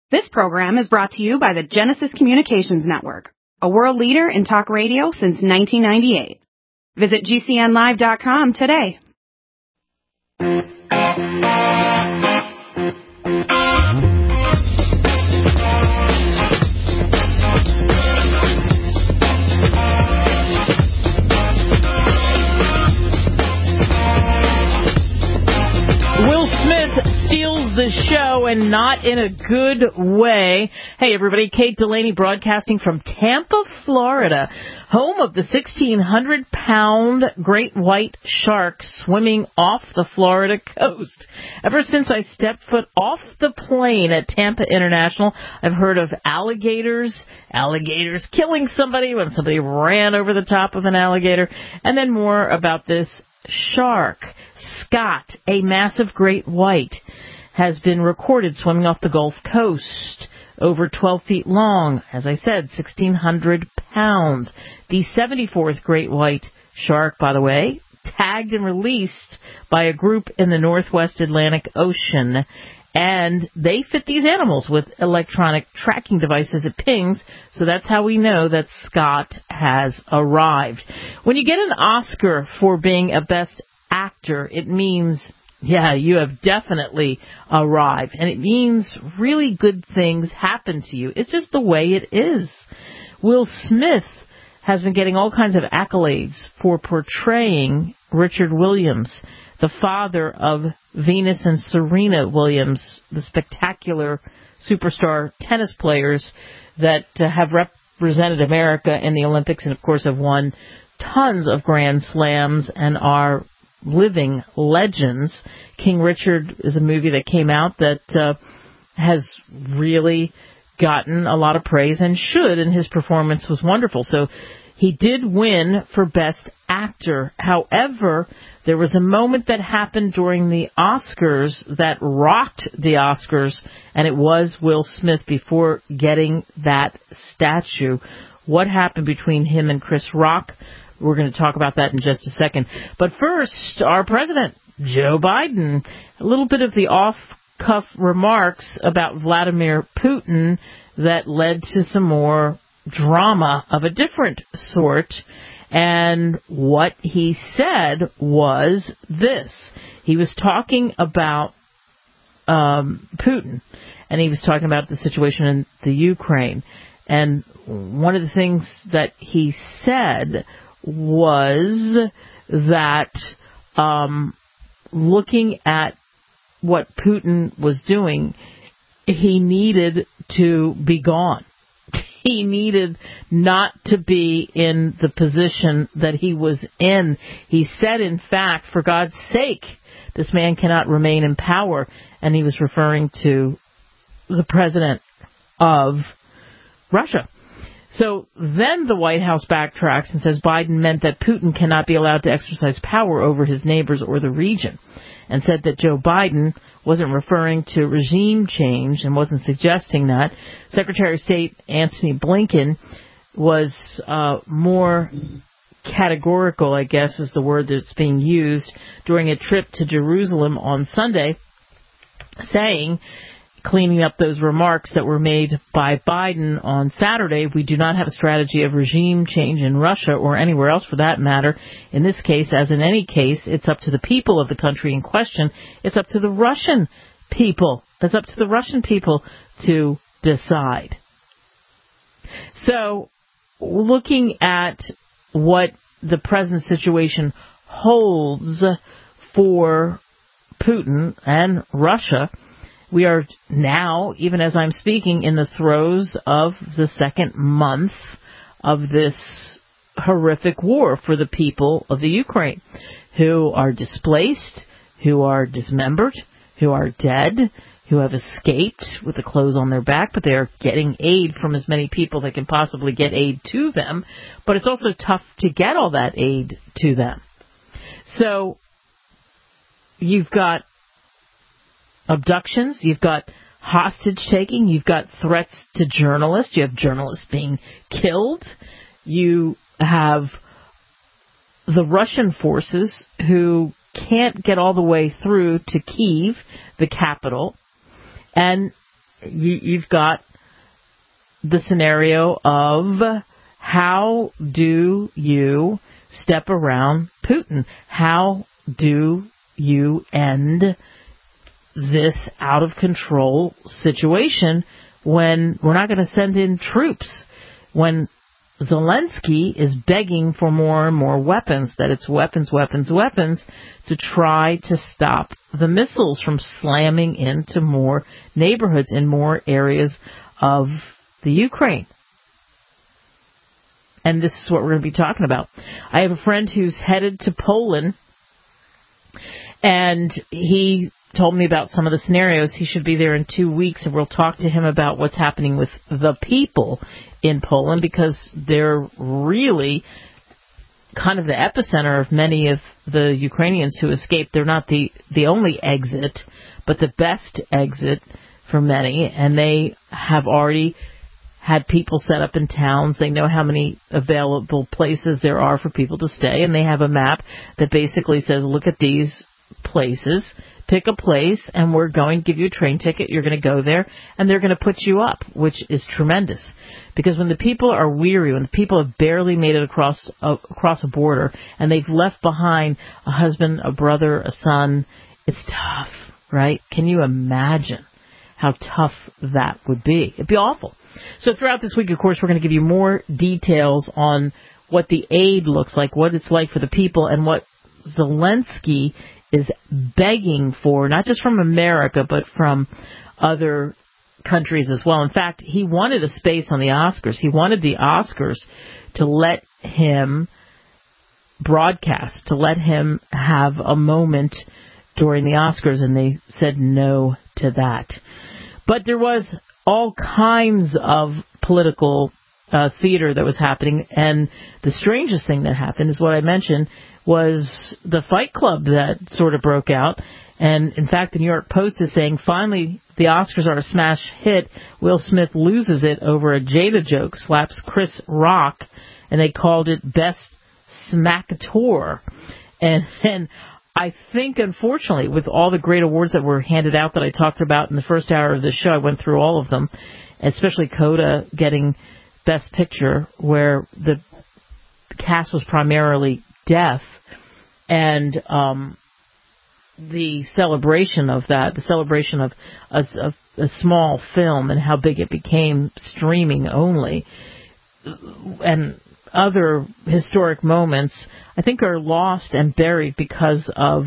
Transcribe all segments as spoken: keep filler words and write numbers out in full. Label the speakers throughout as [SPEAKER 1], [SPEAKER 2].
[SPEAKER 1] This program is brought to you by the Genesis Communications Network, a world leader in talk radio since nineteen ninety-eight. Visit G C N live dot com today.
[SPEAKER 2] Will Smith steals the show, and not in a good way. Hey, everybody, Kate Delaney broadcasting from Tampa, Florida, home of the sixteen hundred pound great white shark swimming off the Florida coast. Ever since I stepped foot off the plane at Tampa International, I've heard of alligators, alligators killing somebody when somebody ran over the top of an alligator, and then more about this shark. Scott, a massive great white, has been recorded swimming off the Gulf Coast, over twelve feet long, as I said, sixteen hundred pounds. The seventy-fourth great white shark, by the way, tagged and released by a group in the Northwest Atlantic Ocean. And they fit these animals with electronic tracking devices. It pings, so that's how we know that Scott has arrived. When you get an Oscar for being a Best Actor, it means, yeah, you have definitely arrived. And it means really good things happen to you. It's just the way it is. Will Smith has been getting all kinds of accolades for portraying Richard Williams, the father of Venus and Serena Williams, the spectacular superstar tennis players that uh, have represented America in the Olympics and, of course, have won tons of Grand Slams and are living legends. King Richard is a movie that came out that uh, has really gotten a lot of praise and should, and his performance was wonderful. So he did win for Best Actor. However, there was a moment that happened during the Oscars that rocked the Oscars, and it was Will Smith before getting that statue. What happened between him and Chris Rock? We're going to talk about that in just a second. But first, our president, Joe Biden, a little bit of the off-cuff remarks about Vladimir Putin that led to some more drama of a different sort. And what he said was this. He was talking about um, Putin, and he was talking about the situation in the Ukraine. And one of the things that he said was that um, looking at what Putin was doing, he needed to be gone. He needed not to be in the position that he was in. He said, in fact, for God's sake, this man cannot remain in power. And he was referring to the president of Russia. So then the White House backtracks and says Biden meant that Putin cannot be allowed to exercise power over his neighbors or the region, and said that Joe Biden wasn't referring to regime change and wasn't suggesting that. Secretary of State Antony Blinken was uh, more categorical, I guess is the word that's being used, during a trip to Jerusalem on Sunday, saying, cleaning up those remarks that were made by Biden on Saturday, we do not have a strategy of regime change in Russia or anywhere else for that matter. In this case, as in any case, it's up to the people of the country in question. It's up to the Russian people. It's up to the Russian people to decide. So, looking at what the present situation holds for Putin and Russia, we are now, even as I'm speaking, in the throes of the second month of this horrific war for the people of the Ukraine, who are displaced, who are dismembered, who are dead, who have escaped with the clothes on their back, but they are getting aid from as many people that can possibly get aid to them. But it's also tough to get all that aid to them. So you've got abductions, you've got hostage-taking, you've got threats to journalists, you have journalists being killed, you have the Russian forces who can't get all the way through to Kyiv, the capital, and you, you've got the scenario of how do you step around Putin? How do you end this out-of-control situation when we're not going to send in troops? When Zelensky is begging for more and more weapons, that it's weapons, weapons, weapons, to try to stop the missiles from slamming into more neighborhoods in more areas of the Ukraine. And this is what we're going to be talking about. I have a friend who's headed to Poland, and he told me about some of the scenarios. He should be there in two weeks, and we'll talk to him about what's happening with the people in Poland, because they're really kind of the epicenter of many of the Ukrainians who escaped. They're not the, the only exit, but the best exit for many, and they have already had people set up in towns. They know how many available places there are for people to stay, and they have a map that basically says, look at these places, pick a place, and we're going to give you a train ticket. You're going to go there, and they're going to put you up, which is tremendous. Because when the people are weary, when the people have barely made it across uh, across a border, and they've left behind a husband, a brother, a son, it's tough, right? Can you imagine how tough that would be? It'd be awful. So throughout this week, of course, we're going to give you more details on what the aid looks like, what it's like for the people, and what Zelensky is begging for, not just from America, but from other countries as well. In fact, he wanted a space on the Oscars. He wanted the Oscars to let him broadcast, to let him have a moment during the Oscars, and they said no to that. But there was all kinds of political uh, theater that was happening, and the strangest thing that happened is what I mentioned, was the Fight Club that sort of broke out. And, in fact, the New York Post is saying, finally, the Oscars are a smash hit. Will Smith loses it over a Jada joke, slaps Chris Rock, and they called it Best Smackator. And, and I think, unfortunately, with all the great awards that were handed out that I talked about in the first hour of the show, I went through all of them, especially Coda getting Best Picture, where the cast was primarily deaf, and um, the celebration of that, the celebration of a, a, a small film and how big it became streaming only, and other historic moments, I think are lost and buried because of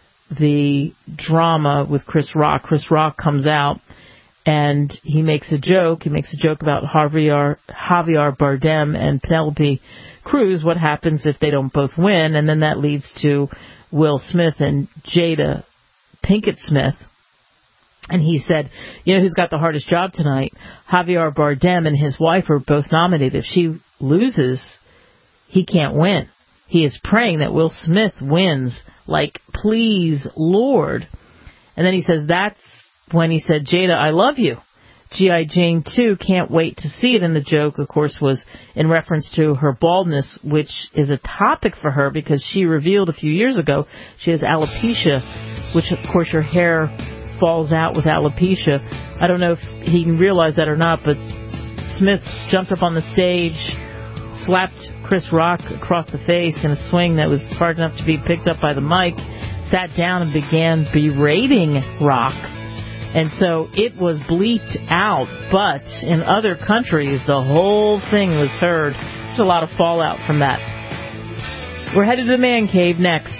[SPEAKER 2] the drama with Chris Rock. Chris Rock comes out and he makes a joke. He makes a joke about Javier, Javier Bardem and Penelope Cruz, what happens if they don't both win, and then that leads to Will Smith and Jada Pinkett Smith. And he said, you know who's got the hardest job tonight? Javier Bardem and his wife are both nominated. If she loses, he can't win. He is praying that Will Smith wins, like, please, Lord. And then he says, that's when he said, Jada, I love you. G I. Jane two, can't wait to see it. And the joke, of course, was in reference to her baldness, which is a topic for her because she revealed a few years ago she has alopecia, which, of course, your hair falls out with alopecia. I don't know if he can realize that or not, but Smith jumped up on the stage, slapped Chris Rock across the face in a swing that was hard enough to be picked up by the mic, sat down and began berating Rock. And so it was bleeped out, but in other countries, the whole thing was heard. There's a lot of fallout from that. We're headed to the Man Cave next.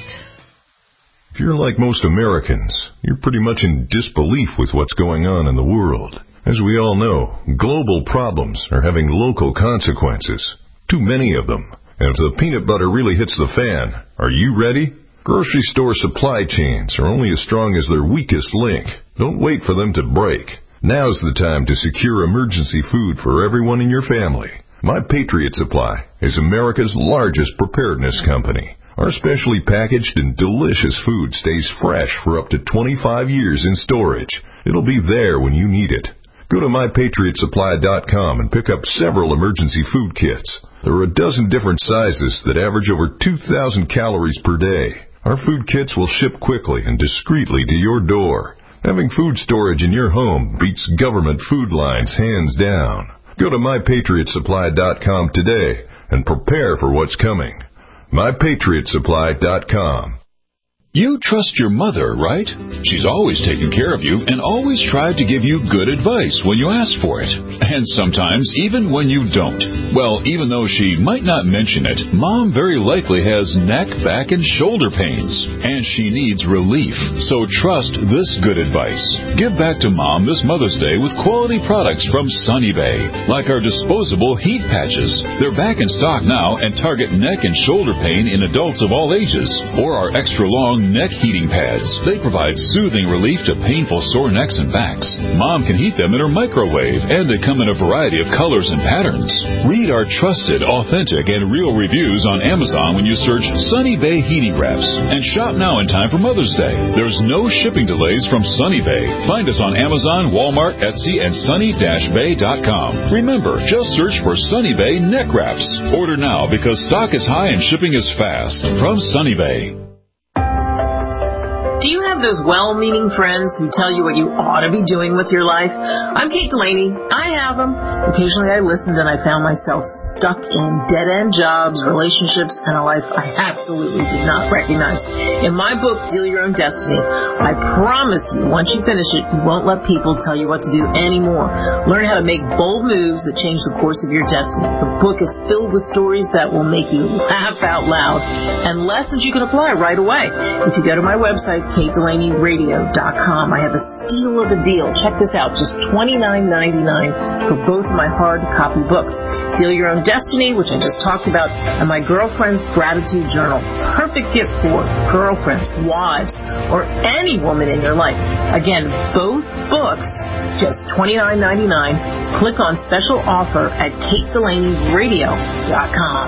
[SPEAKER 3] If you're like most Americans, you're pretty much in disbelief with what's going on in the world. As we all know, global problems are having local consequences. Too many of them. And if the peanut butter really hits the fan, are you ready? Grocery store supply chains are only as strong as their weakest link. Don't wait for them to break. Now's the time to secure emergency food for everyone in your family. My Patriot Supply is America's largest preparedness company. Our specially packaged and delicious food stays fresh for up to twenty-five years in storage. It'll be there when you need it. Go to my patriot supply dot com and pick up several emergency food kits. There are a dozen different sizes that average over two thousand calories per day. Our food kits will ship quickly and discreetly to your door. Having food storage in your home beats government food lines hands down. Go to my patriot supply dot com today and prepare for what's coming. my patriot supply dot com.
[SPEAKER 4] You trust your mother, right? She's always taken care of you and always tried to give you good advice when you ask for it. And sometimes even when you don't. Well, even though she might not mention it, Mom very likely has neck, back, and shoulder pains. And she needs relief. So trust this good advice. Give back to Mom this Mother's Day with quality products from Sunny Bay. Like our disposable heat patches. They're back in stock now and target neck and shoulder pain in adults of all ages. Or our extra long neck heating pads. They provide soothing relief to painful sore necks and backs. Mom can heat them in her microwave, and they come in a variety of colors and patterns. Read our trusted, authentic, and real reviews on Amazon when you search Sunny Bay Heating Wraps. And shop now in time for Mother's Day. There's no shipping delays from Sunny Bay. Find us on Amazon, Walmart, Etsy, and sunny dash bay dot com. Remember, just search for Sunny Bay Neck Wraps. Order now because stock is high and shipping is fast. From Sunny Bay.
[SPEAKER 2] Do you have those well-meaning friends who tell you what you ought to be doing with your life? I'm Kate Delaney. I have them. Occasionally I listened and I found myself stuck in dead-end jobs, relationships, and a life I absolutely did not recognize. In my book, Deal Your Own Destiny, I promise you, once you finish it, you won't let people tell you what to do anymore. Learn how to make bold moves that change the course of your destiny. The book is filled with stories that will make you laugh out loud and lessons you can apply right away. If you go to my website, Kate Delaney Radio dot com. I have a steal of a deal. Check this out, just twenty-nine ninety-nine for both of my hard copy books. Deal Your Own Destiny, which I just talked about, and my Girlfriend's Gratitude Journal. Perfect gift for girlfriends, wives, or any woman in your life. Again, both books, just twenty-nine ninety-nine. Click on special offer at Kate Delaney Radio dot com.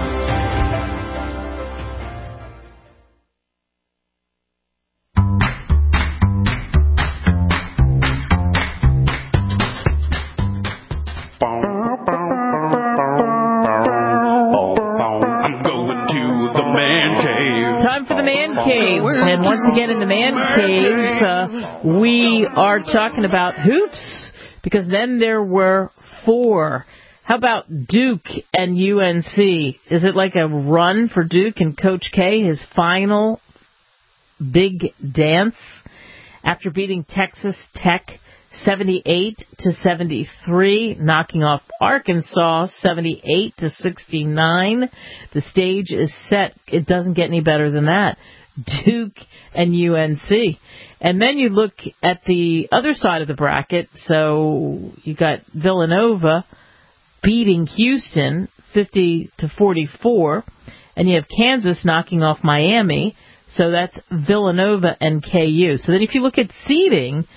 [SPEAKER 2] And once again in the Man Cave, uh, we are talking about hoops, because then there were four. How about Duke and U N C? Is it like a run for Duke and Coach K, his final big dance after beating Texas Tech seventy-eight to seventy-three, knocking off Arkansas seventy-eight to sixty-nine? The stage is set. It doesn't get any better than that. Duke and U N C. And then you look at the other side of the bracket. So you got Villanova beating Houston fifty to forty-four, and you have Kansas knocking off Miami. So that's Villanova and K U. So then if you look at seeding,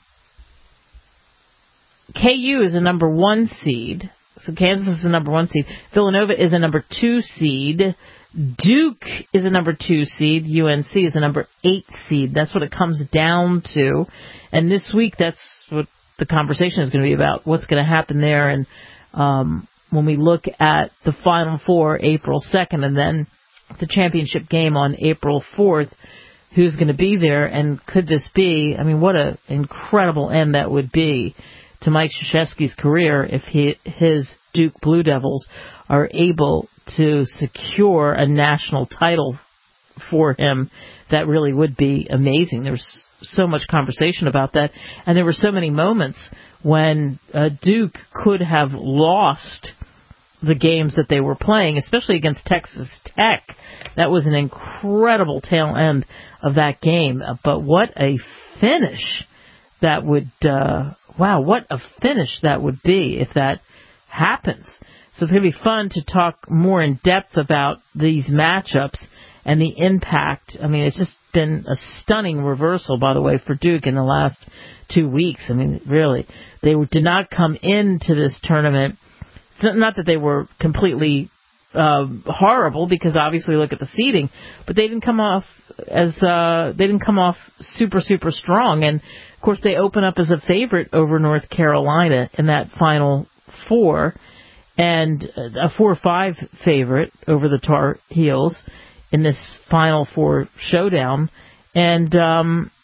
[SPEAKER 2] K U is a number one seed. So Kansas is a number one seed. Villanova is a number two seed. Duke is a number two seed. U N C is a number eight seed. That's what it comes down to. And this week, that's what the conversation is going to be about. What's going to happen there? And um, when we look at the Final Four, April second, and then the championship game on April fourth, who's going to be there? And could this be, I mean, what an incredible end that would be to Mike Krzyzewski's career if he, his Duke Blue Devils are able to secure a national title for him. That really would be amazing. There's so much conversation about that, and there were so many moments when uh, Duke could have lost the games that they were playing, especially against Texas Tech. That was an incredible tail end of that game. But what a finish that would, uh, wow, what a finish that would be if that happens. So it's going to be fun to talk more in depth about these matchups and the impact. I mean, it's just been a stunning reversal, by the way, for Duke in the last two weeks. I mean, really, they did not come into this tournament. It's not that they were completely uh, horrible, because obviously look at the seeding, but they didn't come off as uh, they didn't come off super super strong. And of course, they open up as a favorite over North Carolina in that Final Four, and a four five favorite over the Tar Heels in this Final Four showdown. And um,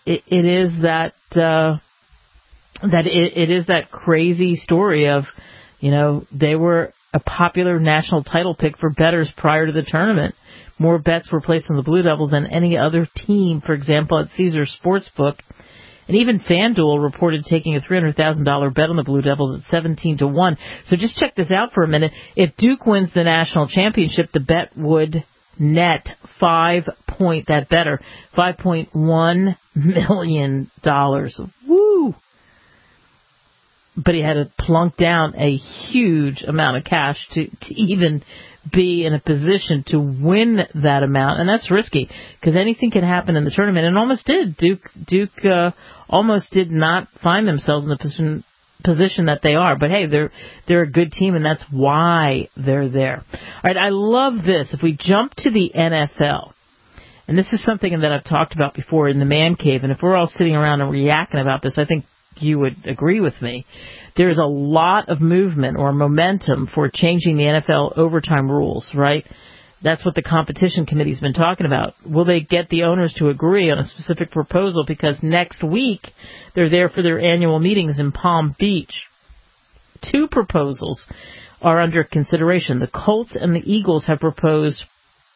[SPEAKER 2] it, it is that uh, that it, it is that crazy story of, you know, they were a popular national title pick for bettors prior to the tournament. More bets were placed on the Blue Devils than any other team, for example, at Caesars Sportsbook. And even FanDuel reported taking a three hundred thousand dollars bet on the Blue Devils at seventeen to one. So just check this out for a minute. If Duke wins the national championship, the bet would net five point, that better, five point one million dollars. Woo! But he had to plunk down a huge amount of cash to, to even be in a position to win that amount, and that's risky because anything can happen in the tournament, and almost did. Duke Duke uh, almost did not find themselves in the position position that they are, but hey, they're they're a good team, and that's why they're there. All right, I love this. If we jump to the N F L, and this is something that I've talked about before in the Man Cave, and if we're all sitting around and reacting about this, I think you would agree with me. There's a lot of movement or momentum for changing the N F L overtime rules, right? That's what the competition committee's been talking about. Will they get the owners to agree on a specific proposal? Because next week they're there for their annual meetings in Palm Beach. Two proposals are under consideration. The Colts and the Eagles have proposed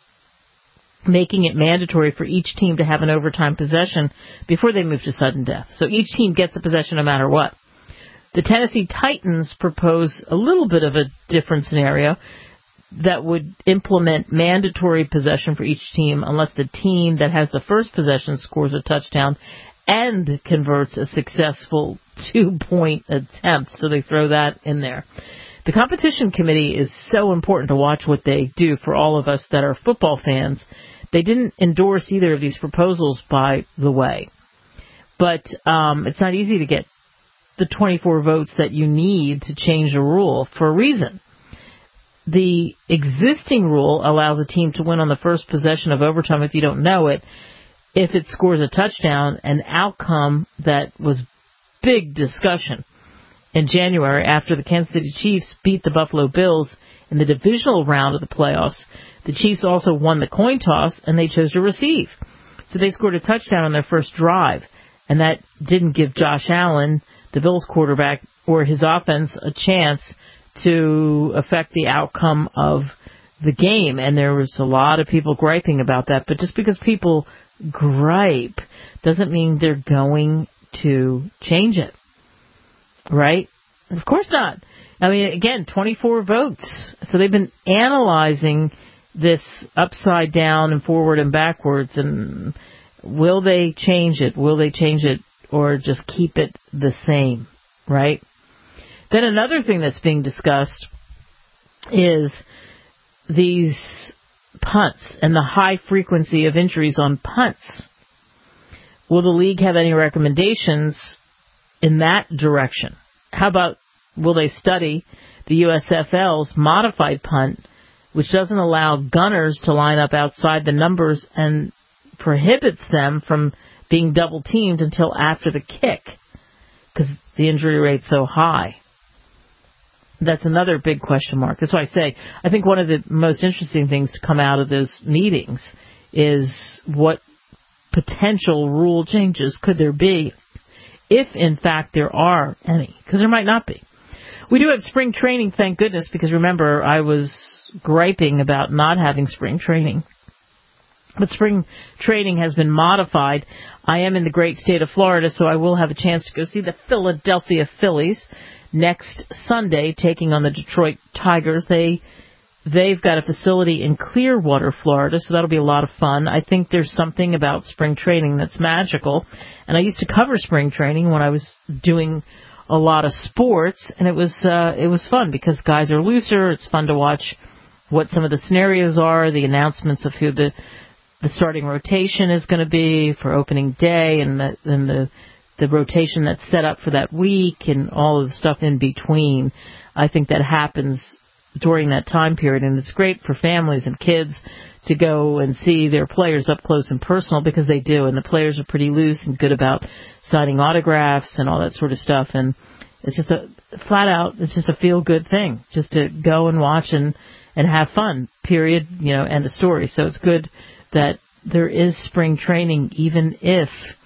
[SPEAKER 2] making it mandatory for each team to have an overtime possession before they move to sudden death. So each team gets a possession no matter what. The Tennessee Titans propose a little bit of a different scenario that would implement mandatory possession for each team unless the team that has the first possession scores a touchdown and converts a successful two-point attempt. So they throw that in there. The competition committee is so important to watch what they do for all of us that are football fans. They didn't endorse either of these proposals, by the way. But um, it's not easy to get the twenty-four votes that you need to change a rule for a reason. The existing rule allows a team to win on the first possession of overtime if you don't know it, if it scores a touchdown, an outcome that was big discussion in January after the Kansas City Chiefs beat the Buffalo Bills in the divisional round of the playoffs. The Chiefs also won the coin toss, and they chose to receive. So they scored a touchdown on their first drive, and that didn't give Josh Allen, the Bills quarterback, or his offense a chance to affect the outcome of the game. And there was a lot of people griping about that. But just because people gripe doesn't mean they're going to change it. Right? Of course not. I mean, again, twenty-four votes. So they've been analyzing this upside down and forward and backwards. And will they change it? Will they change it or just keep it the same? Right? Then another thing that's being discussed is these punts and the high frequency of injuries on punts. Will the league have any recommendations in that direction? How about, will they study the U S F L's modified punt, which doesn't allow gunners to line up outside the numbers and prohibits them from being double teamed until after the kick because the injury rate's so high? That's another big question mark. That's why I say I think one of the most interesting things to come out of those meetings is what potential rule changes could there be, if in fact there are any, because there might not be. We do have spring training, thank goodness, because remember I was griping about not having spring training. But spring training has been modified. I am in the great state of Florida, so I will have a chance to go see the Philadelphia Phillies next Sunday, taking on the Detroit Tigers. They, they've got a facility in Clearwater, Florida, so that'll be a lot of fun. I think there's something about spring training that's magical. And I used to cover spring training when I was doing a lot of sports, and it was uh, it was fun because guys are looser. It's fun to watch what some of the scenarios are, the announcements of who the the starting rotation is going to be for opening day, and the and the the rotation that's set up for that week, and all of the stuff in between. I think that happens during that time period, and it's great for families and kids to go and see their players up close and personal, because they do, and the players are pretty loose and good about signing autographs and all that sort of stuff, and it's just a flat out, it's just a feel-good thing, just to go and watch and, and have fun, period, you know, end of story. So it's good that there is spring training, even if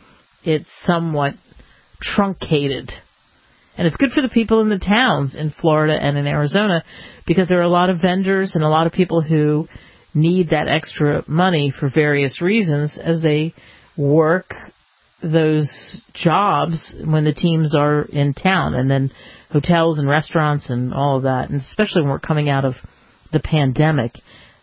[SPEAKER 2] it's somewhat truncated. And it's good for the people in the towns in Florida and in Arizona because there are a lot of vendors and a lot of people who need that extra money for various reasons as they work those jobs when the teams are in town, and then hotels and restaurants and all of that, and especially when we're coming out of the pandemic.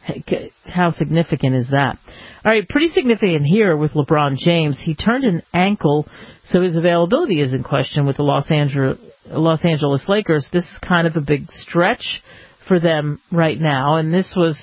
[SPEAKER 2] How significant is that? All right, pretty significant here with LeBron James. He turned an ankle, so his availability is in question with the Los Angeles, Los Angeles Lakers. This is kind of a big stretch for them right now, and this was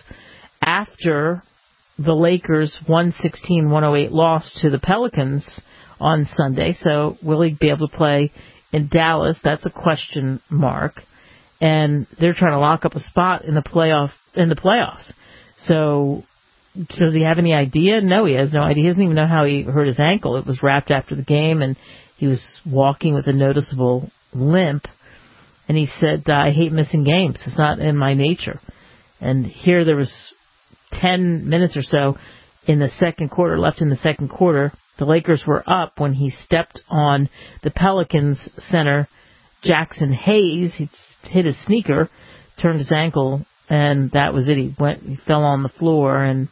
[SPEAKER 2] after the Lakers' one sixteen one oh eight loss to the Pelicans on Sunday. So will he be able to play in Dallas? That's a question mark. And they're trying to lock up a spot in the playoff in the playoffs. So does he have any idea? No, he has no idea. He doesn't even know how he hurt his ankle. It was wrapped after the game, and he was walking with a noticeable limp. And he said, I hate missing games. It's not in my nature. And here there was ten minutes or so in the second quarter, left in the second quarter. The Lakers were up when he stepped on the Pelicans center, Jackson Hayes. He hit his sneaker, turned his ankle, and that was it. He went, he fell on the floor, and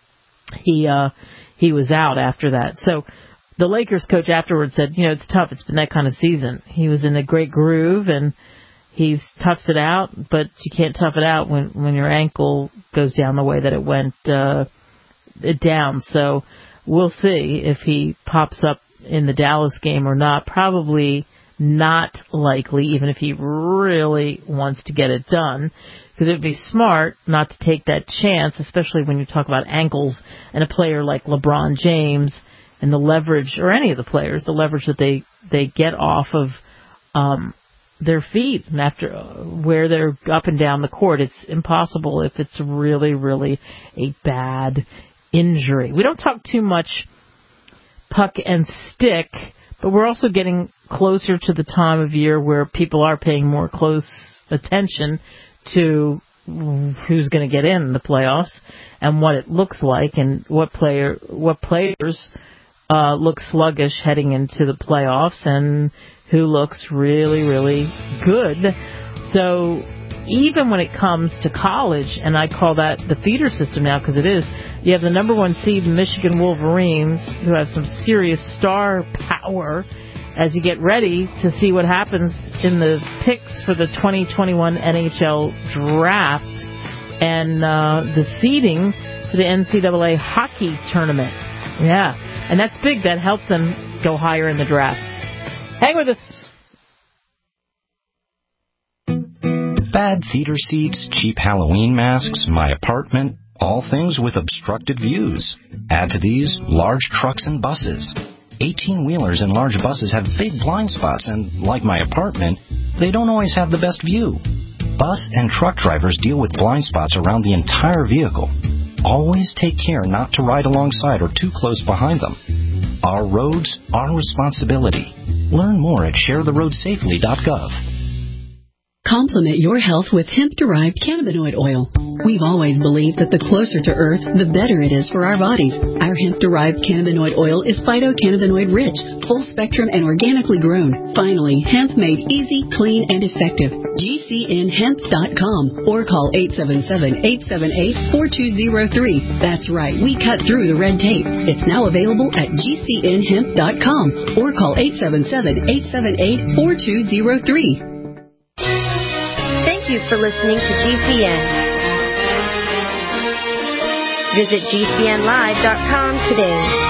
[SPEAKER 2] he uh, he was out after that. So the Lakers coach afterwards said, you know, it's tough. It's been that kind of season. He was in a great groove, and he's toughs it out, but you can't tough it out when, when your ankle goes down the way that it went uh, down. So we'll see if he pops up in the Dallas game or not. Probably not likely, even if he really wants to get it done, because it would be smart not to take that chance, especially when you talk about ankles and a player like LeBron James and the leverage, or any of the players, the leverage that they, they get off of um, their feet and after uh, where they're up and down the court. It's impossible if it's really, really a bad injury. We don't talk too much puck and stick, but we're also getting closer to the time of year where people are paying more close attention to who's going to get in the playoffs and what it looks like and what player what players uh, look sluggish heading into the playoffs and who looks really, really good. So even when it comes to college, and I call that the feeder system now because it is, you have the number one seed Michigan Wolverines who have some serious star power as you get ready to see what happens in the picks for the twenty twenty-one N H L draft and uh, the seeding for the N C double A hockey tournament. Yeah, and that's big. That helps them go higher in the draft. Hang with us.
[SPEAKER 5] Bad theater seats, cheap Halloween masks, my apartment, all things with obstructed views. Add to these large trucks and buses. eighteen-wheelers and large buses have big blind spots, and like my apartment, they don't always have the best view. Bus and truck drivers deal with blind spots around the entire vehicle. Always take care not to ride alongside or too close behind them. Our roads, our responsibility. Learn more at share the road safely dot gov.
[SPEAKER 6] Complement your health with hemp-derived cannabinoid oil. We've always believed that the closer to Earth, the better it is for our bodies. Our hemp-derived cannabinoid oil is phytocannabinoid-rich, full-spectrum, and organically grown. Finally, hemp made easy, clean, and effective. G C N hemp dot com or call eight seven seven, eight seven eight, four two zero three. That's right, we cut through the red tape. It's now available at G C N hemp dot com or call eight seven seven, eight seven eight, four two zero three.
[SPEAKER 7] Thank you for listening to G C N. Visit G C N live dot com today.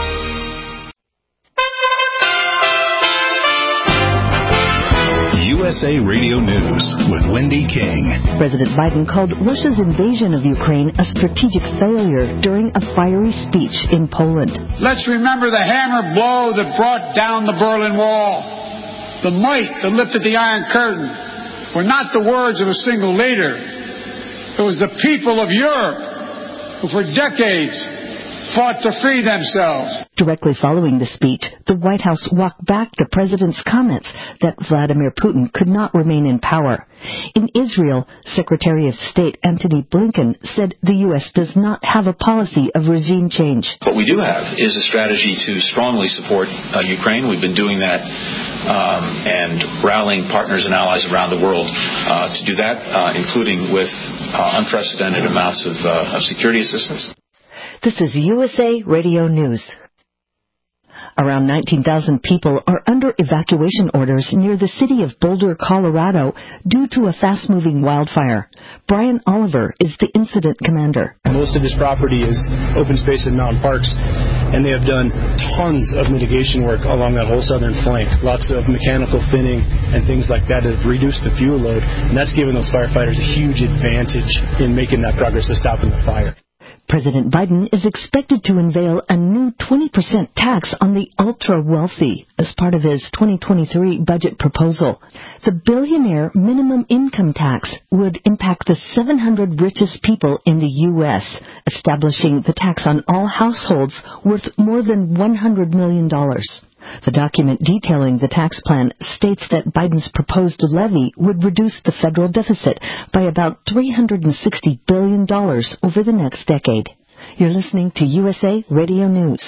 [SPEAKER 4] U S A Radio News with Wendy King.
[SPEAKER 8] President Biden called Russia's invasion of Ukraine a strategic failure during a fiery speech in Poland.
[SPEAKER 9] Let's remember the hammer blow that brought down the Berlin Wall. The might that lifted the Iron Curtain were not the words of a single leader. It was the people of Europe who for decades fought to free themselves.
[SPEAKER 8] Directly following the speech, the White House walked back the president's comments that Vladimir Putin could not remain in power. In Israel, Secretary of State Antony Blinken said the U S does not have a policy of regime change.
[SPEAKER 10] What we do have is a strategy to strongly support uh, Ukraine. We've been doing that um, and rallying partners and allies around the world uh, to do that, uh, including with uh, unprecedented amounts of, uh, of security assistance.
[SPEAKER 8] This is U S A Radio News. Around nineteen thousand people are under evacuation orders near the city of Boulder, Colorado, due to a fast-moving wildfire. Brian Oliver is the incident commander.
[SPEAKER 11] Most of this property is open space and mountain parks, and they have done tons of mitigation work along that whole southern flank. Lots of mechanical thinning and things like that have reduced the fuel load, and that's given those firefighters a huge advantage in making that progress of stopping the fire.
[SPEAKER 8] President Biden is expected to unveil a new twenty percent tax on the ultra-wealthy as part of his twenty twenty-three budget proposal. The billionaire minimum income tax would impact the seven hundred richest people in the U S, establishing the tax on all households worth more than one hundred million dollars. The document detailing the tax plan states that Biden's proposed levy would reduce the federal deficit by about three hundred sixty billion dollars over the next decade. You're listening to U S A Radio News.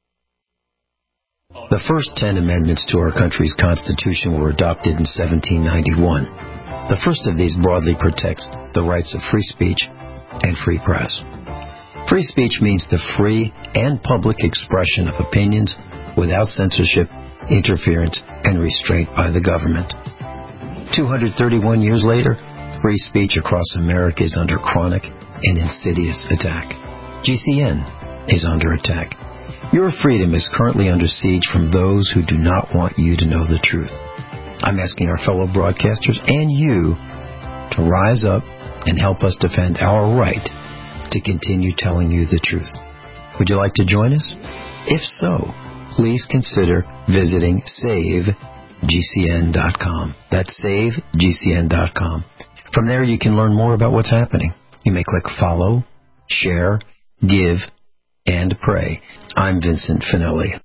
[SPEAKER 12] The first ten amendments to our country's Constitution were adopted in seventeen ninety-one. The first of these broadly protects the rights of free speech and free press. Free speech means the free and public expression of opinions without censorship, interference, and restraint by the government. two hundred thirty-one years later, free speech across America is under chronic and insidious attack. G C N is under attack. Your freedom is currently under siege from those who do not want you to know the truth. I'm asking our fellow broadcasters and you to rise up and help us defend our right to continue telling you the truth. Would you like to join us? If so, please consider visiting save G C N dot com. That's save G C N dot com. From there, you can learn more about what's happening. You may click follow, share, give, and pray. I'm Vincent Finelli.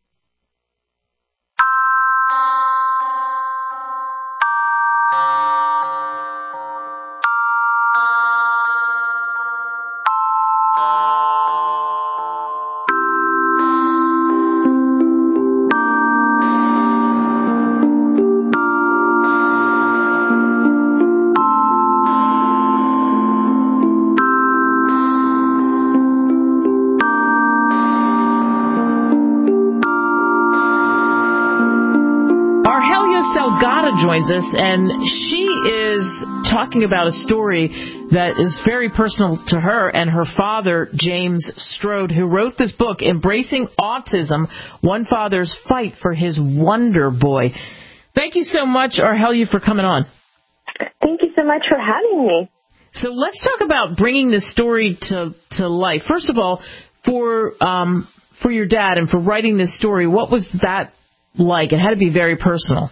[SPEAKER 2] Joins us, and she is talking about a story that is very personal to her and her father, James Strode, who wrote this book, Embracing Autism, One Father's Fight for His Wonder Boy. Thank you so much, Arhelia, for coming on.
[SPEAKER 13] Thank you so much for having me.
[SPEAKER 2] So let's talk about bringing this story to, to life. First of all, for um, for your dad and for writing this story, what was that like? It had to be very personal.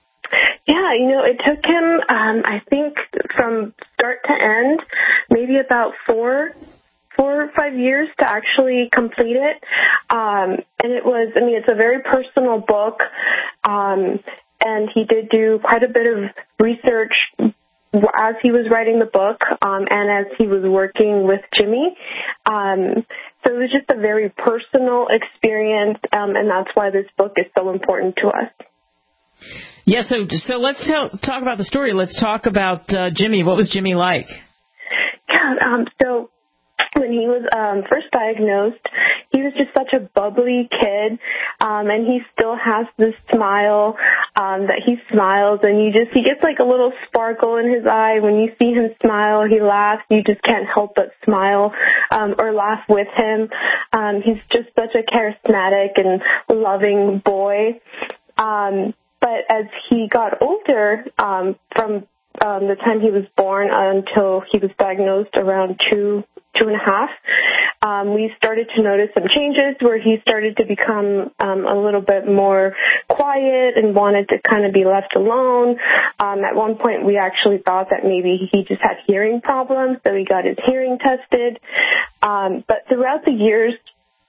[SPEAKER 13] Yeah, you know, it took him, um, I think, from start to end, maybe about four, four or five years to actually complete it. Um, and it was, I mean, it's a very personal book, um, and he did do quite a bit of research as he was writing the book, um, and as he was working with Jimmy. Um, so it was just a very personal experience, um, and that's why this book is so important to us.
[SPEAKER 2] Yeah, so so let's tell, talk about the story. Let's talk about uh, Jimmy. What was Jimmy like?
[SPEAKER 13] Yeah, um, so when he was um, first diagnosed, he was just such a bubbly kid, um, and he still has this smile um, that he smiles, and you just he gets like a little sparkle in his eye when you see him smile. He laughs. You just can't help but smile um, or laugh with him. Um, he's just such a charismatic and loving boy. Um, But as he got older, um, from um, the time he was born until he was diagnosed around two, two and a half, um, we started to notice some changes where he started to become um, a little bit more quiet and wanted to kind of be left alone. Um, at one point, we actually thought that maybe he just had hearing problems, so we got his hearing tested. Um, but throughout the years,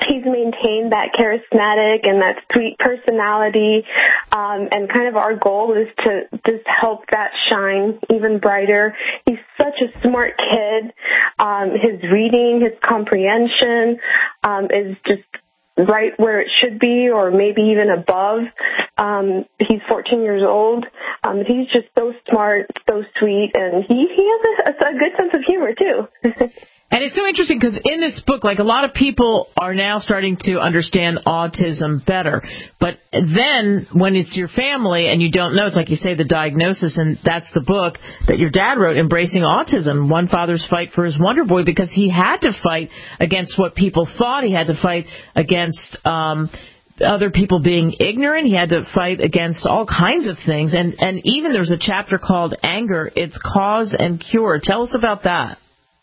[SPEAKER 13] he's maintained that charismatic and that sweet personality, um, and kind of our goal is to just help that shine even brighter. He's such a smart kid. Um, his reading, his comprehension um, is just right where it should be, or maybe even above. Um, he's fourteen years old. Um, he's just so smart, so sweet, and he, he has a, a good sense of humor, too.
[SPEAKER 2] And it's so interesting because in this book, like a lot of people are now starting to understand autism better. But then when it's your family and you don't know, it's like you say, the diagnosis, and that's the book that your dad wrote, Embracing Autism, One Father's Fight for His Wonder Boy, because he had to fight against what people thought. He had to fight against um, other people being ignorant. He had to fight against all kinds of things. And, and even there's a chapter called Anger, Its Cause and Cure. Tell us about that.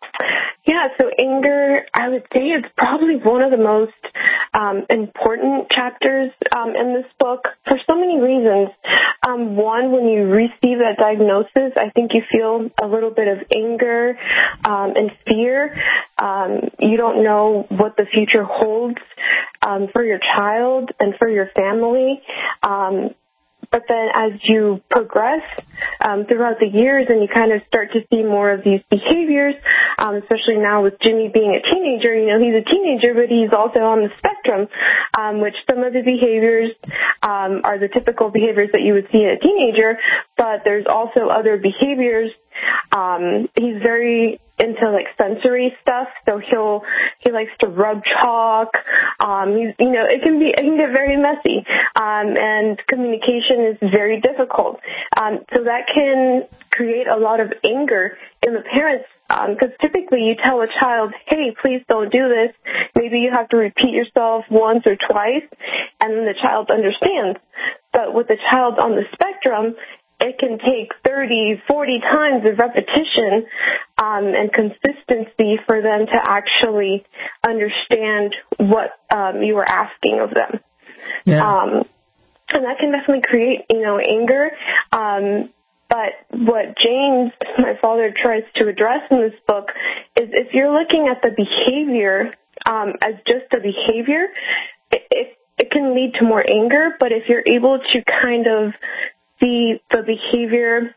[SPEAKER 13] Yeah, so anger, I would say it's probably one of the most um, important chapters um, in this book for so many reasons. Um, one, when you receive that diagnosis, I think you feel a little bit of anger um, and fear. Um, you don't know what the future holds um, for your child and for your family. Um, But then as you progress um, throughout the years and you kind of start to see more of these behaviors, um, especially now with Jimmy being a teenager, you know, he's a teenager, but he's also on the spectrum, um, which some of the behaviors um, are the typical behaviors that you would see in a teenager, but there's also other behaviors. Um, he's very into like sensory stuff, so he'll he likes to rub chalk. Um, he's, you know, it can be it can get very messy, um, and communication is very difficult. Um, so that can create a lot of anger in the parents, because um, typically you tell a child, "Hey, please don't do this." Maybe you have to repeat yourself once or twice, and then the child understands. But with the child on the spectrum, it can take thirty, forty times of repetition um, and consistency for them to actually understand what um, you are asking of them.
[SPEAKER 2] Yeah.
[SPEAKER 13] Um, and that can definitely create, you know, anger. Um, but what James, my father, tries to address in this book is if you're looking at the behavior um, as just a behavior, it, it, it can lead to more anger. But if you're able to kind of see the behavior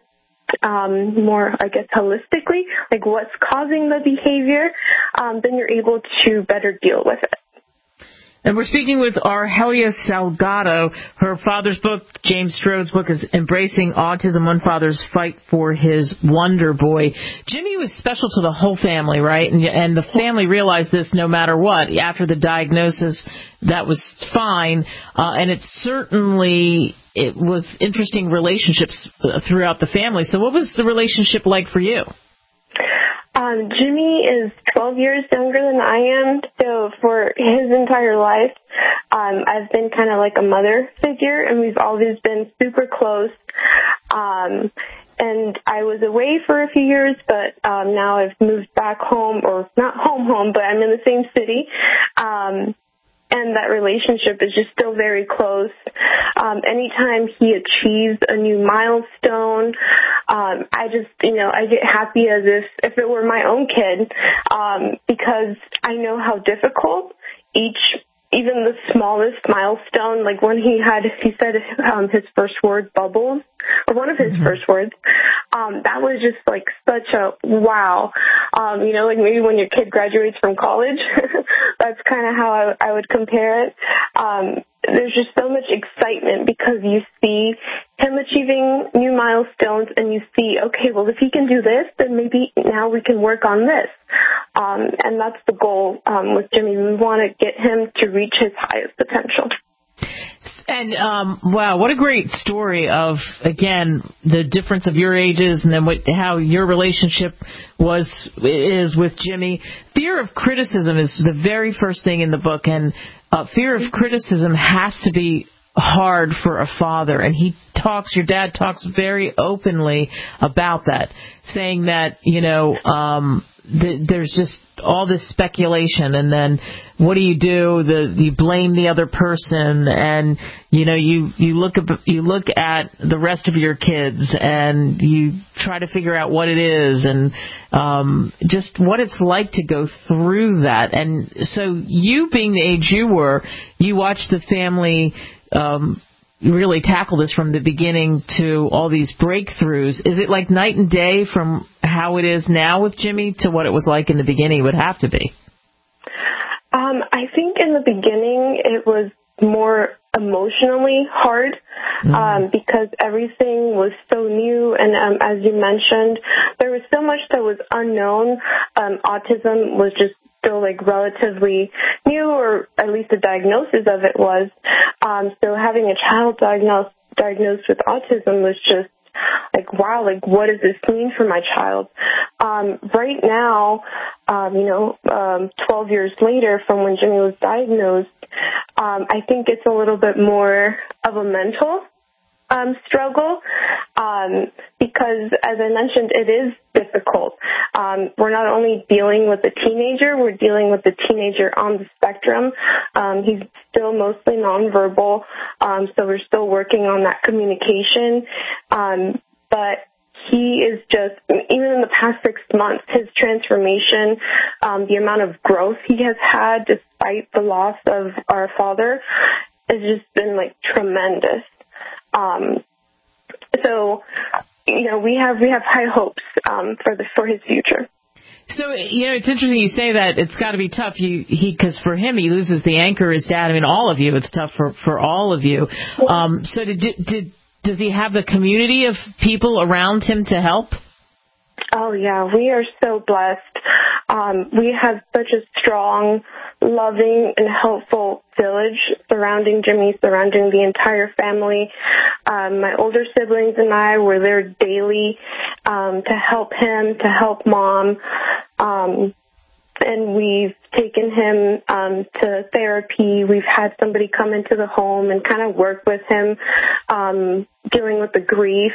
[SPEAKER 13] um, more, I guess, holistically, like what's causing the behavior, um, then you're able to better deal with it.
[SPEAKER 2] And we're speaking with Argelia Salgado. Her father's book, James Strode's book, is Embracing Autism, One Father's Fight for His Wonder Boy. Jimmy was special to the whole family, right? And, and the family realized this no matter what. After the diagnosis, that was fine. Uh, and it certainly it was interesting relationships throughout the family. So what was the relationship like for you?
[SPEAKER 13] Um, Jimmy is twelve years younger than I am, so for his entire life, um, I've been kind of like a mother figure, and we've always been super close. Um, and I was away for a few years, but um, now I've moved back home, or not home home, but I'm in the same city. Um, And that relationship is just still very close. Um, anytime he achieves a new milestone, um, I just, you know, I get happy as if, if it were my own kid, um, because I know how difficult each, even the smallest milestone, like when he had, he said um, his first word, bubbles, or one of his mm-hmm. first words, um, that was just like such a wow. Um, you know, like maybe when your kid graduates from college, that's kind of how I, I would compare it. Um, there's just so much excitement because you see him achieving new milestones and you see, okay, well, if he can do this, then maybe now we can work on this. Um, and that's the goal um, with Jimmy. We want to get him to reach his highest potential.
[SPEAKER 2] And, um, wow, what a great story of, again, the difference of your ages and then what, how your relationship was, is with Jimmy. Fear of criticism is the very first thing in the book, and uh, fear of criticism has to be hard for a father. And he talks, your dad talks very openly about that, saying that, you know, um, th- there's just all this speculation, and then what do you do? The you blame the other person, and you know you you look at you look at the rest of your kids, and you try to figure out what it is, and um, just what it's like to go through that. And so, you being the age you were, you watched the family Um, really tackle this from the beginning to all these breakthroughs. Is it like night and day from how it is now with Jimmy to what it was like in the beginning? It would have to be.
[SPEAKER 13] Um, I think in the beginning it was more emotionally hard um, mm. because everything was so new, and um, as you mentioned, there was so much that was unknown. Um, autism was just still like relatively new, or at least the diagnosis of it was. Um, so having a child diagnosed diagnosed with autism was just like, wow, like what does this mean for my child? Um, right now, um, you know, um, twelve years later from when Jimmy was diagnosed, um, I think it's a little bit more of a mental Um, struggle um, because, as I mentioned, it is difficult. Um, we're not only dealing with a teenager, we're dealing with a teenager on the spectrum. Um, he's still mostly nonverbal, um, so we're still working on that communication. Um, but he is just, even in the past six months, his transformation, um, the amount of growth he has had despite the loss of our father has just been, like, tremendous. Um, so, you know, we have we have high hopes um, for the for his future.
[SPEAKER 2] So, you know, it's interesting you say that. It's got to be tough. You he because for him, he loses the anchor, his dad. I mean, all of you. It's tough for, for all of you. Um, so, did did does he have the community of people around him to help?
[SPEAKER 13] Oh, yeah, we are so blessed. Um, we have such a strong, loving, and helpful village surrounding Jimmy, surrounding the entire family. Um, my older siblings and I were there daily um, to help him, to help Mom. Um, and we've taken him um, to therapy. We've had somebody come into the home and kind of work with him, um, dealing with the grief.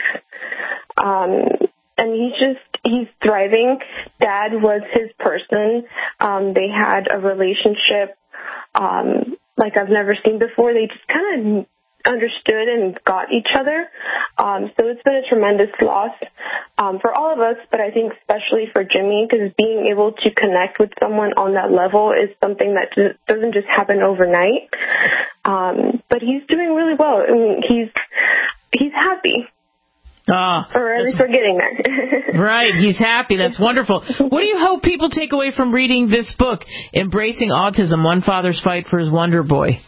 [SPEAKER 13] Um And he's just, he's thriving. Dad was his person. Um, they had a relationship um, like I've never seen before. They just kind of understood and got each other. Um, so it's been a tremendous loss um, for all of us, but I think especially for Jimmy, because being able to connect with someone on that level is something that just doesn't just happen overnight. Um, but he's doing really well. I mean, he's he's happy.
[SPEAKER 2] Ah,
[SPEAKER 13] or at least we're getting there.
[SPEAKER 2] Right, he's happy. That's wonderful. What do you hope people take away from reading this book, Embracing Autism, One Father's Fight for His Wonder Boy?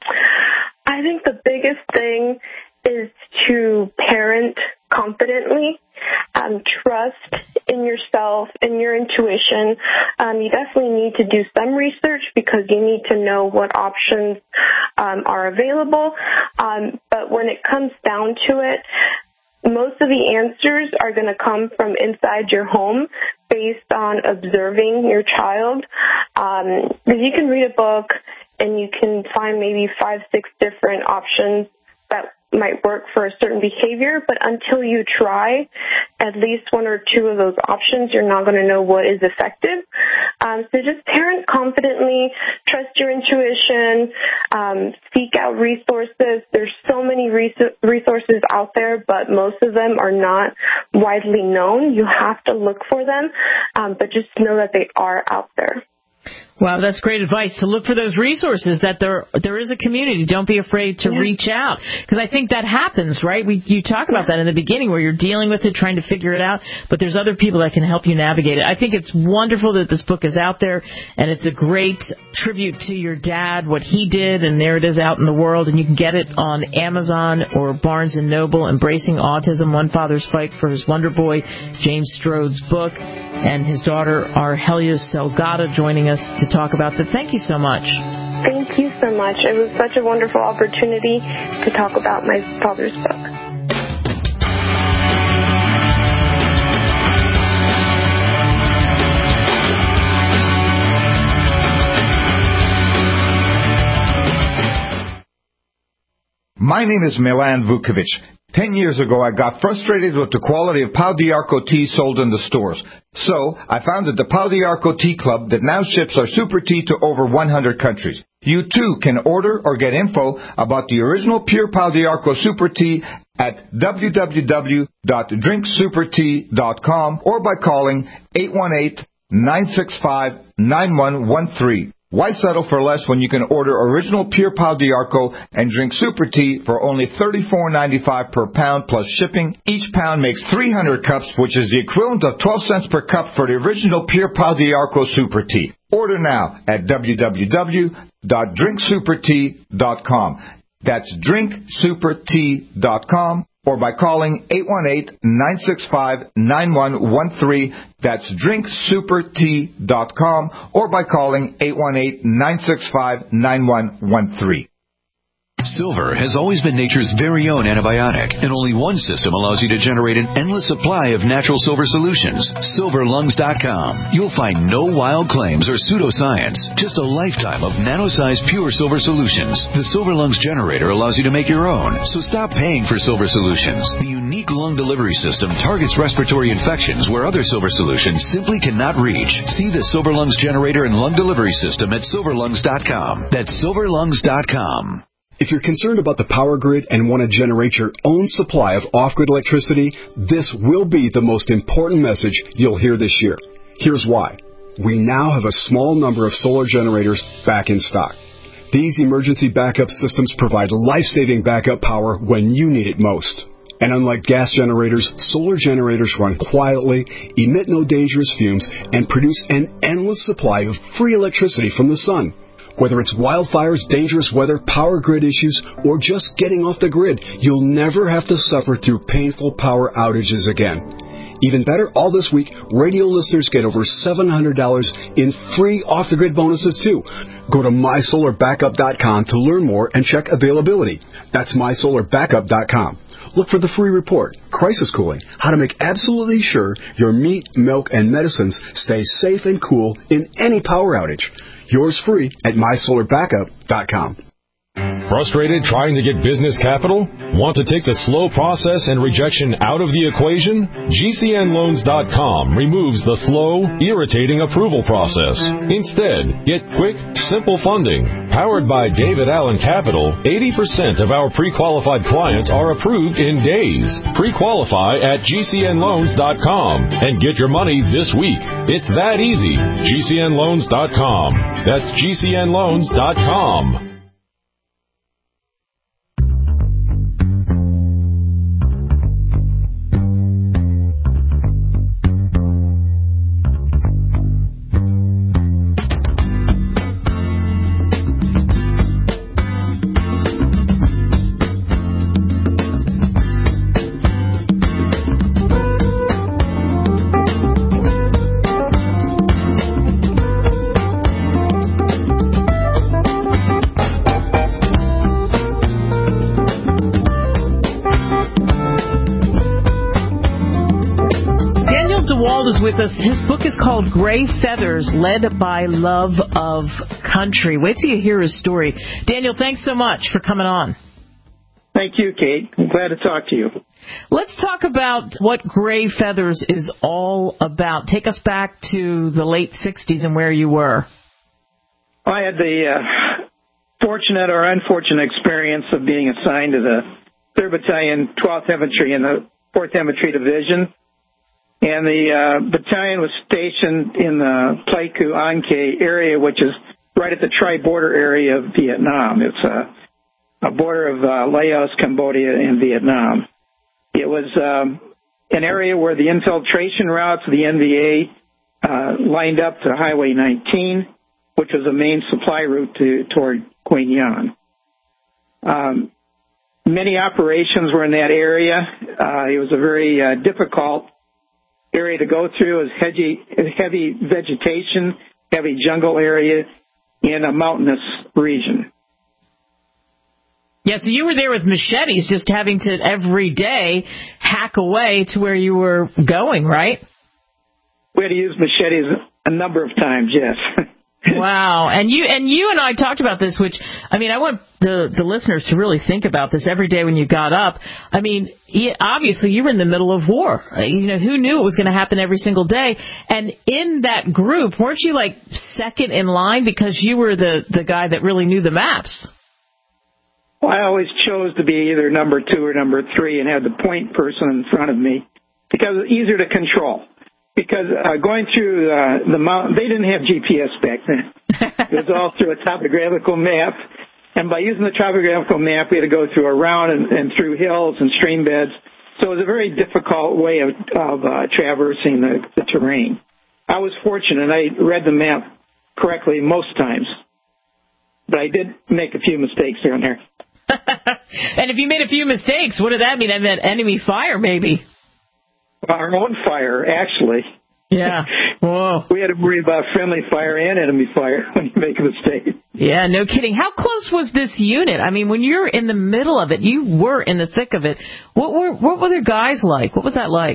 [SPEAKER 13] I think the biggest thing is to parent confidently, um, trust in yourself, in your intuition. Um, you definitely need to do some research because you need to know what options um, are available. Um, but when it comes down to it, most of the answers are going to come from inside your home based on observing your child. Um, because you can read a book and you can find maybe five, six different options that might work for a certain behavior, but until you try at least one or two of those options, you're not going to know what is effective. Um, so just parent confidently, trust your intuition, um, seek out resources. There's so many res- resources out there, but most of them are not widely known. You have to look for them, um, but just know that they are out there.
[SPEAKER 2] Wow, that's great advice, to look for those resources, that there there is a community. Don't be afraid to yeah. reach out, because I think that happens, right? We You talk about that in the beginning where you're dealing with it, trying to figure it out, but there's other people that can help you navigate it. I think it's wonderful that this book is out there, and it's a great tribute to your dad, what he did, and there it is out in the world, and you can get it on Amazon or Barnes and Noble, Embracing Autism, One Father's Fight for His Wonder Boy, James Strode's book, and his daughter, Argelia Salgado, joining us to talk about that. Thank you so much.
[SPEAKER 13] Thank you so much. It was such a wonderful opportunity to talk about my father's book.
[SPEAKER 14] My name is Milan Vukovic. Ten years ago, I got frustrated with the quality of Pau D'Arco tea sold in the stores. So, I founded the Pau D'Arco Tea Club that now ships our super tea to over one hundred countries. You too can order or get info about the original pure Pau D'Arco super tea at w w w dot drink super tea dot com or by calling eight one eight, nine six five, nine one one three. Why settle for less when you can order original pure Pau D'Arco and drink super tea for only thirty-four ninety-five per pound plus shipping? Each pound makes three hundred cups, which is the equivalent of twelve cents per cup for the original pure Pau D'Arco super tea. Order now at w w w dot drink super tea dot com. That's drink super tea dot com or by calling eight one eight, nine six five, nine one one three. That's drink super tea dot com or by calling eight one eight, nine six five, nine one one three.
[SPEAKER 4] Silver has always been nature's very own antibiotic, and only one system allows you to generate an endless supply of natural silver solutions. silver lungs dot com. You'll find no wild claims or pseudoscience, just a lifetime of nano-sized pure silver solutions. The Silver Lungs generator allows you to make your own, so stop paying for silver solutions. The unique lung delivery system targets respiratory infections where other silver solutions simply cannot reach. See the Silver Lungs generator and lung delivery system at silver lungs dot com. That's silver lungs dot com.
[SPEAKER 15] If you're concerned about the power grid and want to generate your own supply of off-grid electricity, this will be the most important message you'll hear this year. Here's why. We now have a small number of solar generators back in stock. These emergency backup systems provide life-saving backup power when you need it most. And unlike gas generators, solar generators run quietly, emit no dangerous fumes, and produce an endless supply of free electricity from the sun. Whether it's wildfires, dangerous weather, power grid issues, or just getting off the grid, you'll never have to suffer through painful power outages again. Even better, all this week, radio listeners get over seven hundred dollars in free off-the-grid bonuses, too. Go to my solar backup dot com to learn more and check availability. That's my solar backup dot com. Look for the free report, Crisis Cooling, how to make absolutely sure your meat, milk, and medicines stay safe and cool in any power outage. Yours free at my solar backup dot com.
[SPEAKER 16] Frustrated trying to get business capital? Want to take the slow process and rejection out of the equation? G C N loans dot com removes the slow, irritating approval process. Instead, get quick, simple funding. Powered by David Allen Capital, eighty percent of our pre-qualified clients are approved in days. Pre-qualify at G C N loans dot com and get your money this week. It's that easy. G C N loans dot com. That's G C N loans dot com.
[SPEAKER 2] With us. His book is called Gray Feathers, Led by Love of Country. Wait till you hear his story. Daniel, thanks so much for coming on.
[SPEAKER 17] Thank you, Kate. I'm glad to talk to you.
[SPEAKER 2] Let's talk about what Gray Feathers is all about. Take us back to the late sixties and where you were.
[SPEAKER 17] I had the uh, fortunate or unfortunate experience of being assigned to the third Battalion, twelfth Infantry in the fourth Infantry Division. And the uh, battalion was stationed in the Pleiku-An-Khe area, which is right at the tri-border area of Vietnam. It's a, a border of uh, Laos, Cambodia, and Vietnam. It was um, an area where the infiltration routes of the N V A uh, lined up to Highway nineteen, which was a main supply route to, toward Quy Nhon. Um, many operations were in that area. Uh, it was a very uh, difficult area to go through. Is heavy, heavy vegetation, heavy jungle area in a mountainous region.
[SPEAKER 2] Yeah, so you were there with machetes, just having to every day hack away to where you were going, right?
[SPEAKER 17] We had to use machetes a number of times, yes.
[SPEAKER 2] Wow. And you and you and I talked about this, which, I mean, I want the, the listeners to really think about this every day when you got up. I mean, obviously you were in the middle of war. You know, who knew it was going to happen every single day? And in that group, weren't you like second in line because you were the, the guy that really knew the maps?
[SPEAKER 17] Well, I always chose to be either number two or number three and had the point person in front of me because it's easier to control. Because uh, going through uh, the mountain, they didn't have G P S back then. It was all through a topographical map. And by using the topographical map, we had to go through around and, and through hills and stream beds. So it was a very difficult way of, of uh, traversing the, the terrain. I was fortunate. I read the map correctly most times. But I did make a few mistakes here and there.
[SPEAKER 2] And if you made a few mistakes, what did that mean? I meant enemy fire, maybe.
[SPEAKER 17] Our own fire, actually.
[SPEAKER 2] Yeah. Whoa.
[SPEAKER 17] We had to worry about friendly fire and enemy fire when you make a mistake.
[SPEAKER 2] Yeah, no kidding. How close was this unit? I mean, when you're in the middle of it, you were in the thick of it. What were what were the guys like? What was that like?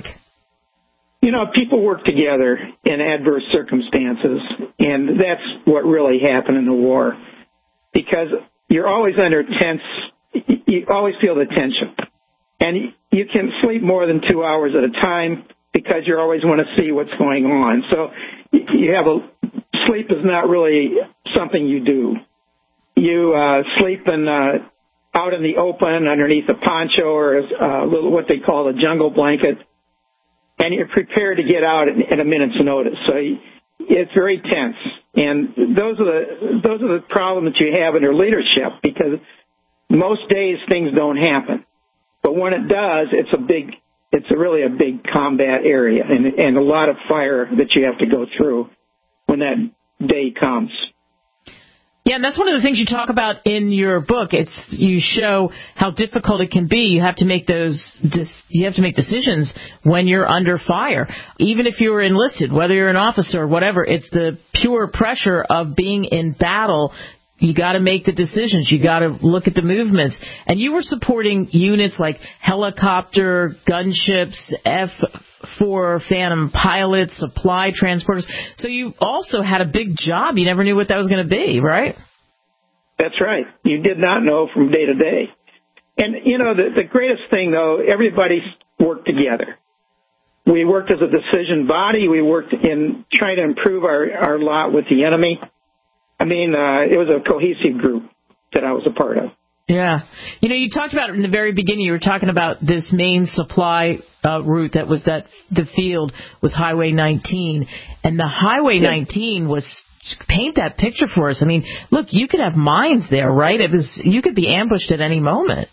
[SPEAKER 17] You know, people work together in adverse circumstances, and that's what really happened in the war. Because you're always under tense, you always feel the tension. And you can sleep more than two hours at a time because you always want to see what's going on. So you have a, sleep is not really something you do. You uh, sleep in, uh, out in the open underneath a poncho or a little, what they call a jungle blanket, and you're prepared to get out at, at a minute's notice. So it's very tense. And those are the those are the problems that you have in your leadership because most days things don't happen. But when it does, it's a big, it's a really a big combat area and, and a lot of fire that you have to go through when that day comes.
[SPEAKER 2] Yeah, and that's one of the things you talk about in your book. It's you show how difficult it can be. You have to make those you have to make decisions when you're under fire. Even if you're enlisted, whether you're an officer or whatever, it's the pure pressure of being in battle. You got to make the decisions. You got to look at the movements. And you were supporting units like helicopter, gunships, F four Phantom pilots, supply transporters. So you also had a big job. You never knew what that was going to be, right?
[SPEAKER 17] That's right. You did not know from day to day. And, you know, the, the greatest thing, though, everybody worked together. We worked as a decision body. We worked in trying to improve our, our lot with the enemy. I mean, uh, it was a cohesive group that I was a part of.
[SPEAKER 2] Yeah. You know, you talked about it in the very beginning. You were talking about this main supply uh, route that was that the field was Highway nineteen. And the Highway yeah. nineteen was, paint that picture for us. I mean, look, you could have mines there, right? It was, you could be ambushed at any moment.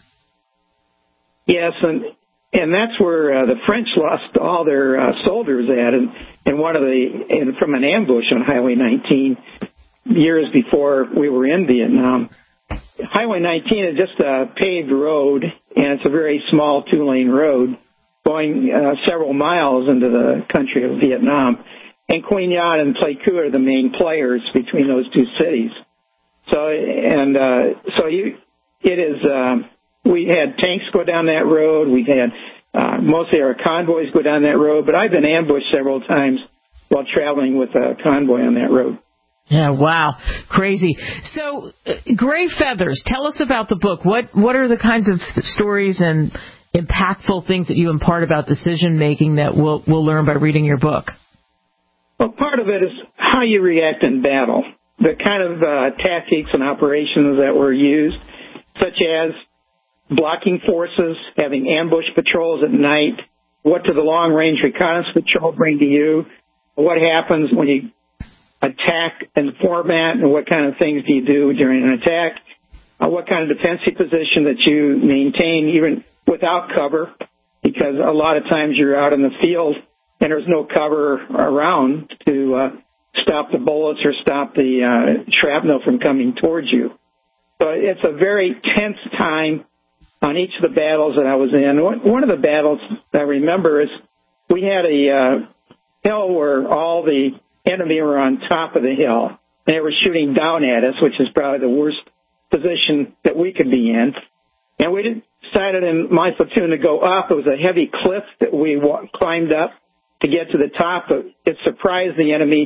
[SPEAKER 17] Yes, and and that's where uh, the French lost all their uh, soldiers at, and, and one of the, and from an ambush on Highway nineteen. Years before we were in Vietnam. Highway nineteen is just a paved road, and it's a very small two-lane road going uh, several miles into the country of Vietnam. And Queen Nhon and Pleiku are the main players between those two cities. So, and uh, so you, it is. Uh, we had tanks go down that road. We've had uh, mostly our convoys go down that road, but I've been ambushed several times while traveling with a convoy on that road.
[SPEAKER 2] Yeah, wow. Crazy. So, uh, Gray Feathers, tell us about the book. What what are the kinds of stories and impactful things that you impart about decision-making that we'll, we'll learn by reading your book?
[SPEAKER 17] Well, part of it is how you react in battle, the kind of uh, tactics and operations that were used, such as blocking forces, having ambush patrols at night, what did the long-range reconnaissance patrol bring to you, what happens when you attack and format, and what kind of things do you do during an attack, uh, what kind of defensive position that you maintain even without cover, because a lot of times you're out in the field and there's no cover around to uh, stop the bullets or stop the uh, shrapnel from coming towards you. So it's a very tense time on each of the battles that I was in. One of the battles I remember is we had a uh, hill where all the enemy were on top of the hill, and they were shooting down at us, which is probably the worst position that we could be in. And we decided in my platoon to go up. It was a heavy cliff that we climbed up to get to the top. But it surprised the enemy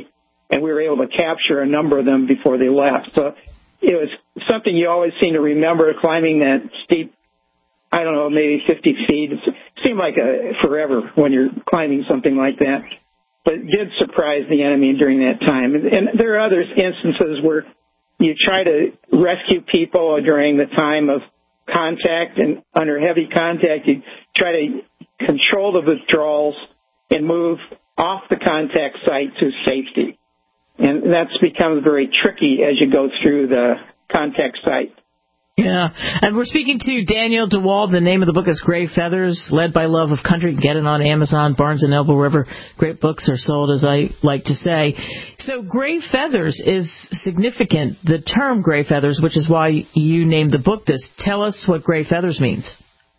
[SPEAKER 17] and we were able to capture a number of them before they left. So it was something you always seem to remember, climbing that steep, I don't know, maybe fifty feet. It seemed like a forever when you're climbing something like that. But it did surprise the enemy during that time. And, and there are other instances where you try to rescue people during the time of contact, and under heavy contact, you try to control the withdrawals and move off the contact site to safety. And that's becomes very tricky as you go through the contact site.
[SPEAKER 2] Yeah, and we're speaking to Daniel DeWald. The name of the book is Gray Feathers, Led by Love of Country. You can get it on Amazon, Barnes and Noble, wherever great books are sold, as I like to say. So Gray Feathers is significant, the term Gray Feathers, which is why you named the book this. Tell us what Gray Feathers means.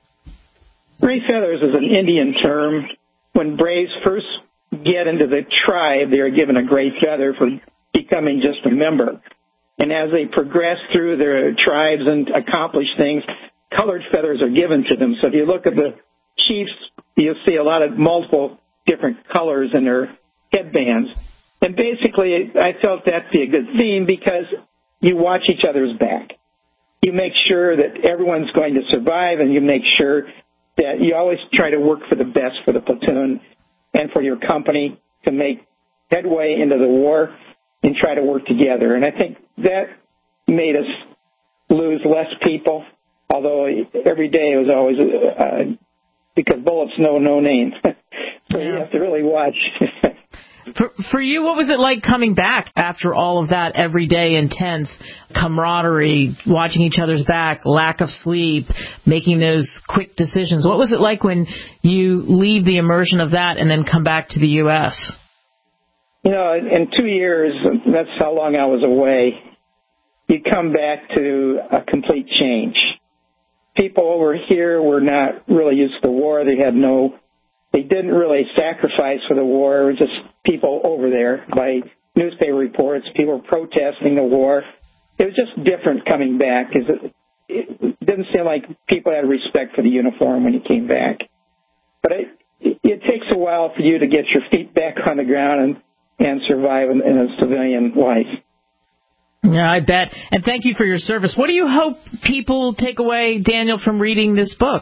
[SPEAKER 17] Gray Feathers is an Indian term. When Braves first get into the tribe, they are given a gray feather for becoming just a member. And as they progress through their tribes and accomplish things, colored feathers are given to them. So if you look at the chiefs, you'll see a lot of multiple different colors in their headbands. And basically, I felt that'd be a good theme because you watch each other's back. You make sure that everyone's going to survive, and you make sure that you always try to work for the best for the platoon and for your company to make headway into the war and try to work together. And I think that made us lose less people, although every day it was always, uh, because bullets know no name. So you have to really watch.
[SPEAKER 2] For, for you, what was it like coming back after all of that everyday intense camaraderie, watching each other's back, lack of sleep, making those quick decisions? What was it like when you leave the immersion of that and then come back to the U S?
[SPEAKER 17] You know, in two years, that's how long I was away, you come back to a complete change. People over here were not really used to the war. They had no, they didn't really sacrifice for the war. It was just people over there. By newspaper reports, people were protesting the war. It was just different coming back, because it, it didn't seem like people had respect for the uniform when you came back. But it, it, it takes a while for you to get your feet back on the ground and and survive in, in a civilian life.
[SPEAKER 2] Yeah, I bet. And thank you for your service. What do you hope people take away, Daniel, from reading this book?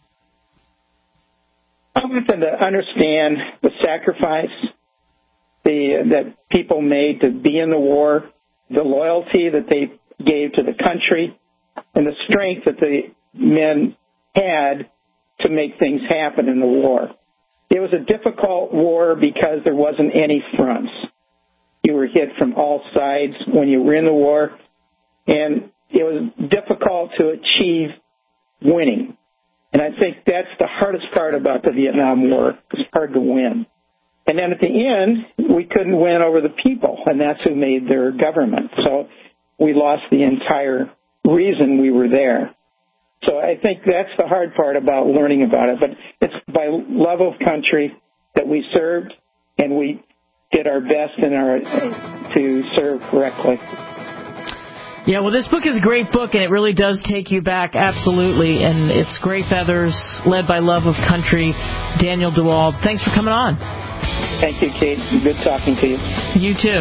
[SPEAKER 17] I want them to understand the sacrifice the, that people made to be in the war, the loyalty that they gave to the country, and the strength that the men had to make things happen in the war. It was a difficult war because there wasn't any fronts. You were hit from all sides when you were in the war, and it was difficult to achieve winning. And I think that's the hardest part about the Vietnam War. It's hard to win. And then at the end, we couldn't win over the people, and that's who made their government. So we lost the entire reason we were there. So I think that's the hard part about learning about it. But it's by love of country that we served, and we did our best in our to serve correctly.
[SPEAKER 2] Yeah, well, this book is a great book, and it really does take you back, absolutely. And it's Gray Feathers, Led by Love of Country. Daniel DeWald, thanks for coming on.
[SPEAKER 17] Thank you, Kate. Good talking to you.
[SPEAKER 2] You too.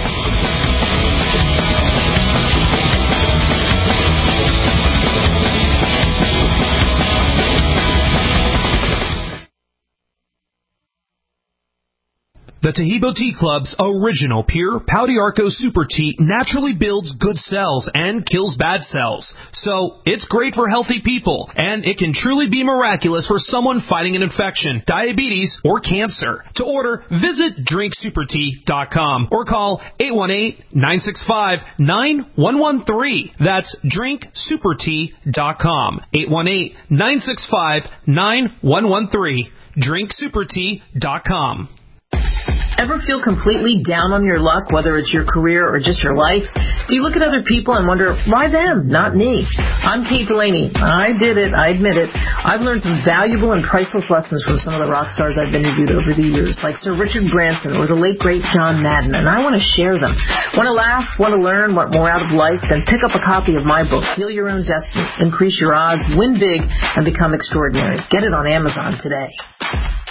[SPEAKER 18] The Taheebo Tea Club's original pure Pau d'Arco Super Tea naturally builds good cells and kills bad cells. So, it's great for healthy people, and it can truly be miraculous for someone fighting an infection, diabetes, or cancer. To order, visit drink super tea dot com or call eight one eight, nine six five, nine one one three. That's drink super tea dot com. eight one eight, nine six five, nine one one three. drink super tea dot com.
[SPEAKER 2] Ever feel completely down on your luck, whether it's your career or just your life? Do you look at other people and wonder, why them, not me? I'm Kate Delaney. I did it. I admit it. I've learned some valuable and priceless lessons from some of the rock stars I've interviewed over the years, like Sir Richard Branson or the late, great John Madden, and I want to share them. Want to laugh, want to learn, want more out of life? Then pick up a copy of my book, Heal Your Own Destiny, Increase Your Odds, Win Big, and Become Extraordinary. Get it on Amazon today.